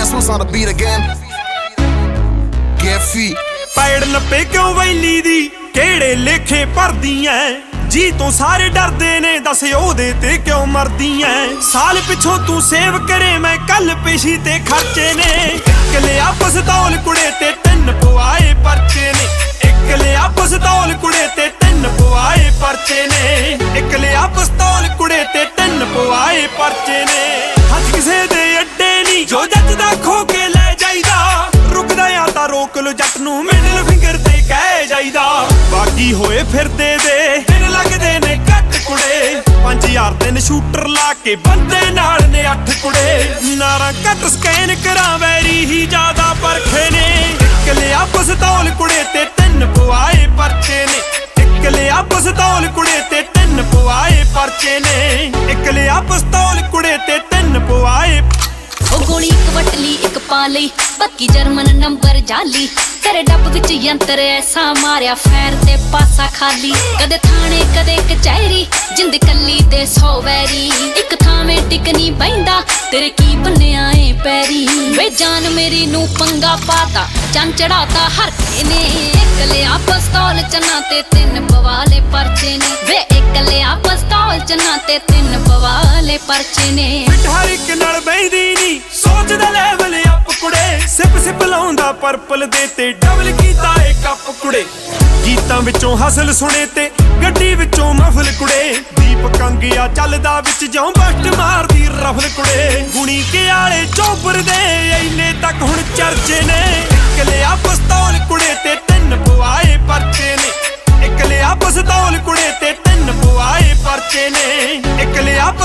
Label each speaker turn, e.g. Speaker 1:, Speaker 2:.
Speaker 1: Swiss on the beat again. Get feet.
Speaker 2: ਪੈੜ ਲੱਪੇ ਕਿਉਂ ਵੈਲੀ ਦੀ ਕਿਹੜੇ ਲੇਖੇ ਭਰਦੀ ਐ ਜੀ ਤੋਂ ਸਾਰੇ ਡਰਦੇ ਨੇ ਦੱਸ ਉਹਦੇ ਤੇ ਕਿਉਂ ਮਰਦੀ ਐ ਸਾਲ ਪਿੱਛੋਂ ਤੂੰ ਸੇਵ ਕਰੇ ਮੈਂ ਕੱਲ ਪੇਸ਼ੀ ਤੇ ਖਰਚੇ ਨੇ ਇੱਕ ਲਿਆ ਪਸਤੌਲ ਕੁੜੇ ਤੇ 3 ਪਵਾਏ ਪਰਚੇ ਨੇ ਇੱਕ ਲਿਆ ਪਸਤੌਲ ਕੁੜੇ ਤੇ 3 ਪਵਾਏ ਪਰਚੇ ਨੇ ਇੱਕ ਲਿਆ ਪਸਤੌਲ ਕੁੜੇ ਤੇ 3 ਪਵਾਏ ਪਰਚੇ ਨੇ ਹੱਥ ਕਿਸੇ ਦੇ ਅੱਡੇ ਨਹੀਂ ਜੋ ਜੱਜ ਦਾ ਖੋ ਕੇ ਲੈ ਜਾਈਦਾ ਰੁਕਦਾ ਆ ਤਾਂ ਰੋਕ ਲੋ ਜੱਟ ਨੂੰ ਮਿਡਲ ਫਿੰਗਰ ਤੇ ਕਹਿ ਜਾਈਦਾ ਬਾਗੀ ਹੋਏ ਫਿਰਦੇ ਦੇ ਦਿਨ ਲੱਗਦੇ ਨੇ ਘੱਟ ਕੁੜੇ 5000 ਦਿਨ ਸ਼ੂਟਰ ਲਾ ਕੇ ਬੰਦੇ ਨਾਲ ਨੇ 8 ਕੁੜੇ ਨਾਰਾ ਘੱਟ ਸਕੈਨ ਕਰਾਂ ਵੈਰੀ ਹੀ ਜ਼ਿਆਦਾ ਪਰਖੇ ਨੇ ਇੱਕ ਲਿਆ ਪਸਤੌਲ ਕੁੜੇ ਤੇ 3 ਪਵਾਏ ਪਰਚੇ ਨੇ ਇੱਕ ਲਿਆ ਪਸਤੌਲ ਕੁੜੇ ਤੇ 3 ਪਵਾਏ ਪਰਚੇ ਨੇ ਇੱਕ ਲਿਆ ਪਸਤੌਲ ਕੁੜੇ ਤੇ 3 ਪਵਾਏ
Speaker 3: ਉਹ ਗੋਲੀ ਇੱਕ ਵੱਟ ਲਈ ਇੱਕ ਪਾ ਲਈ ਬਾਕੀ ਜਰਮਨ ਨੰਬਰ ਜਾਲੀ ਤੇਰੇ ਡੱਬ ਵਿੱਚ ਯੰਤਰ ਐਸਾ ਮਾਰਿਆ ਫੈਰ ਤੇ ਪਾਸਾ ਖਾਲੀ ਕਦੇ ਥਾਣੇ ਕਦੇ ਕਚਹਿਰੀ ਜਿੰਦ ਕੱਲੀ ਤੇ 100 ਵੈਰੀ ਇੱਕ ਥਾਵੇਂ ਟਿਕ ਨਹੀਂ ਬੈਂਦਾ ਤੇਰੇ ਕੀ ਬੰਨਿਆ ਏ ਪੈਰੀ ਵੇ ਜਾਨ ਮੇਰੀ ਨੂੰ ਪੰਗਾ ਪਾਤਾ ਚੰਨ ਚੜਾਤਾ ਹਰ ਨੇ ਇੱਕ ਲਿਆ ਪਸਤੌਲ ਚੰਨਾ ਤੇ 3 ਪਵਾਲੇ ਪਰਚੇ ਨੇ ਵੇ ਇੱਕ ਲਿਆ ਪਸਤੌਲ ਚੰਨਾ ਤੇ 3 ਪਵਾਲੇ ਪਰਚੇ ਨੇ
Speaker 2: ਹਰ ਇੱਕ ਨਾਲ ਬੈਂਦੀ ਨਹੀਂ ਸੋਚਦਾ ਲੈਵਲ ਅਪ ਕੁੜੇ ਸਿਪ ਲਾਉਂਦਾ ਪਰਪਲ ਦੇ ਤੇ ਡਬਲ ਕੀਤਾ ਏ ਕੱਪ ਕੁੜੇ ਗੀਤਾਂ ਵਿੱਚੋਂ ਹਸਲ ਸੁਣੇ ਤੇ ਗੱਡੀ ਵਿੱਚੋਂ ਮਫਲ ਕੁੜੇ ਦੀਪ ਕੰਗਿਆ ਚੱਲਦਾ ਵਿੱਚ ਜਿਉਂ ਬਸਟ ਮਾਰਦੀ ਰਫਲ ਕੁੜੇ ਗੁਣੀ ਕੇ ਆਲੇ ਚੋਬਰ ਦੇ ਐਨੇ ਤੱਕ ਹੁਣ ਚਰਚੇ ਨੇ ਇੱਕ ਲਿਆ ਪਸਤੌਲ ਕੁੜੇ ਤੇ 3 ਪਵਾਏ ਪਰਚੇ ਨੇ ਇੱਕ ਲਿਆ ਪਸਤੌਲ ਕੁੜੇ ਤੇ 3 ਪਵਾਏ ਪਰਚੇ ਨੇ ਇੱਕ ਲਿਆ